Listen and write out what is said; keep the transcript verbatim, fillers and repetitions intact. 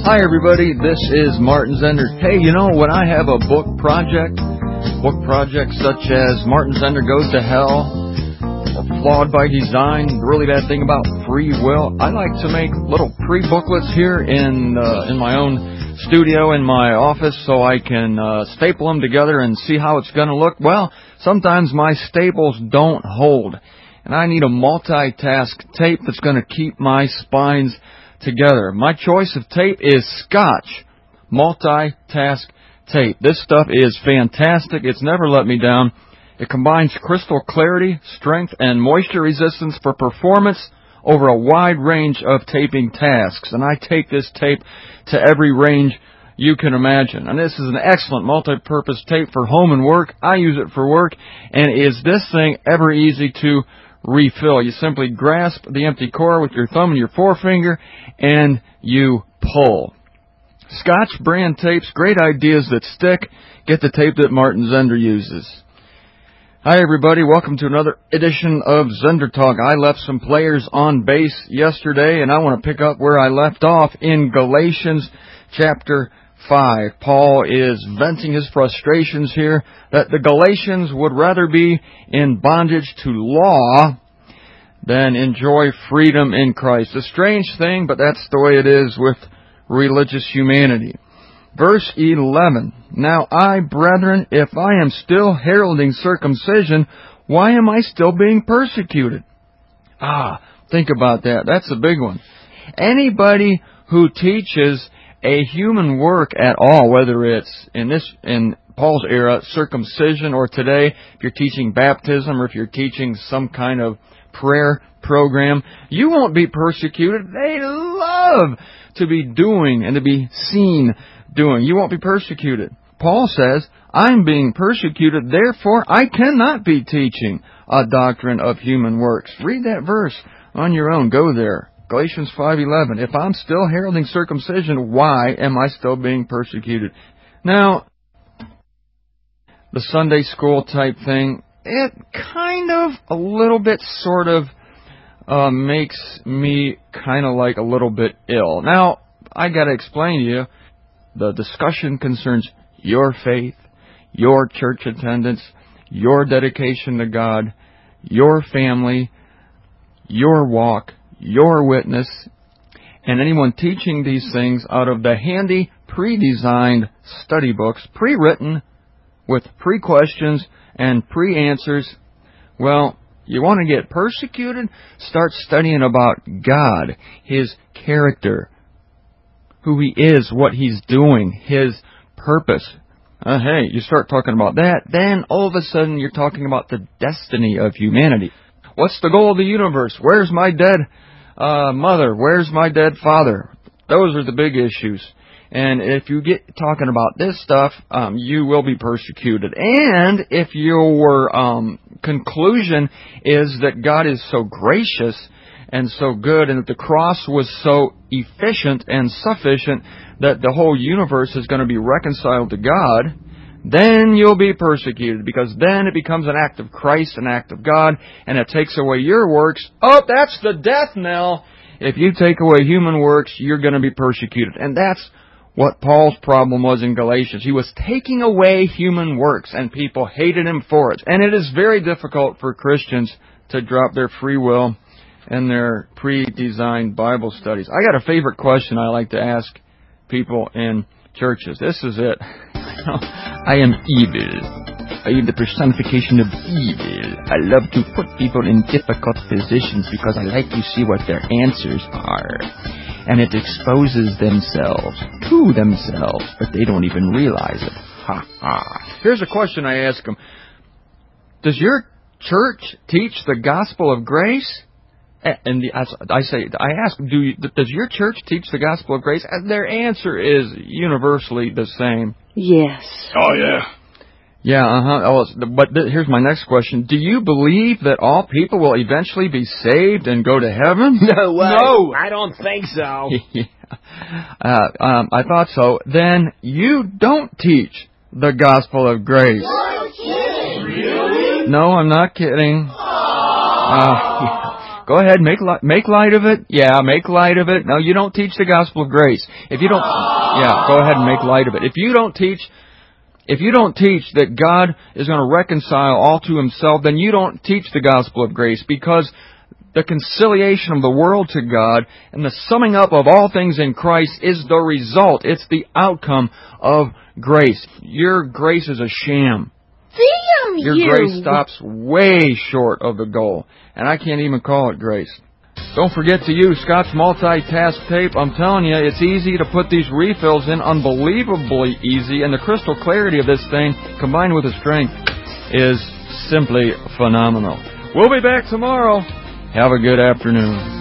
Hi everybody, this is Martin Zender. Hey, you know, when I have a book project, book projects such as Martin Zender Goes to Hell, or Flawed by Design, The Really Bad Thing About Free Will, I like to make little pre-booklets here in uh, in my own studio, in my office, so I can uh, staple them together and see how it's going to look. Well, sometimes my staples don't hold, and I need a multitask tape that's going to keep my spines together. My choice of tape is Scotch Multitask Tape. This stuff is fantastic. It's never let me down. It combines crystal clarity, strength, and moisture resistance for performance over a wide range of taping tasks. And I take this tape to every range you can imagine. And this is an excellent multi-purpose tape for home and work. I use it for work. And is this thing ever easy to refill? You simply grasp the empty core with your thumb and your forefinger, and you pull. Scotch brand tapes, great ideas that stick. Get the tape that Martin Zender uses. Hi everybody, welcome to another edition of Zender Talk. I left some players on base yesterday, and I want to pick up where I left off in Galatians chapter five. Paul is venting his frustrations here that the Galatians would rather be in bondage to law than enjoy freedom in Christ. A strange thing, but that's the way it is with religious humanity. Verse eleven, Now I, brethren, if I am still heralding circumcision, why am I still being persecuted? Ah, think about that. That's a big one. Anybody who teaches a human work at all, whether it's in this in Paul's era, circumcision, or today, if you're teaching baptism or if you're teaching some kind of prayer program, you won't be persecuted. They love to be doing and to be seen doing. You won't be persecuted. Paul says, I'm being persecuted, therefore I cannot be teaching a doctrine of human works. Read that verse on your own. Go there. Galatians five eleven. If I'm still heralding circumcision, why am I still being persecuted? Now, the Sunday school type thing, it kind of, a little bit, sort of, uh, makes me kind of like a little bit ill. Now, I got to explain to you, the discussion concerns your faith, your church attendance, your dedication to God, your family, your walk, your witness, and anyone teaching these things out of the handy, pre-designed study books, pre-written, with pre-questions and pre-answers. Well, you want to get persecuted? Start studying about God, His character, who He is, what He's doing, His purpose. Uh, hey, you start talking about that, then all of a sudden you're talking about the destiny of humanity. What's the goal of the universe? Where's my dead uh, mother? Where's my dead father? Those are the big issues. And if you get talking about this stuff, um, you will be persecuted. And if your um, conclusion is that God is so gracious and so good, and that the cross was so efficient and sufficient that the whole universe is going to be reconciled to God, then you'll be persecuted, because then it becomes an act of Christ, an act of God, and it takes away your works. Oh, that's the death knell. If you take away human works, you're going to be persecuted. And that's what Paul's problem was in Galatians. He was taking away human works, and people hated him for it. And it is very difficult for Christians to drop their free will and their pre-designed Bible studies. I got a favorite question I like to ask people in churches. This is it. I am evil. I am the personification of evil. I love to put people in difficult positions because I like to see what their answers are. And it exposes themselves to themselves, but they don't even realize it. Ha ha. Here's a question I ask them. Does your church teach the gospel of grace? And the, I say, I ask, do you, does your church teach the gospel of grace? And their answer is universally the same. Yes. Oh, yeah. Yeah, uh-huh. Oh, but th- here's my next question. Do you believe that all people will eventually be saved and go to heaven? No way. No. I don't think so. Yeah. uh, um, I thought so. Then you don't teach the gospel of grace. You're kidding. Really? No, I'm not kidding. Uh, yeah. Go ahead, make li- make light of it. Yeah, make light of it. No, you don't teach the gospel of grace. If you don't, yeah, go ahead and make light of it. If you don't teach, if you don't teach that God is going to reconcile all to Himself, then you don't teach the gospel of grace, because the conciliation of the world to God and the summing up of all things in Christ is the result. It's the outcome of grace. Your grace is a sham. Damn Your you! grace stops way short of the goal. And I can't even call it grace. Don't forget to use Scott's multitask tape. I'm telling you, it's easy to put these refills in, unbelievably easy. And the crystal clarity of this thing, combined with the strength, is simply phenomenal. We'll be back tomorrow. Have a good afternoon.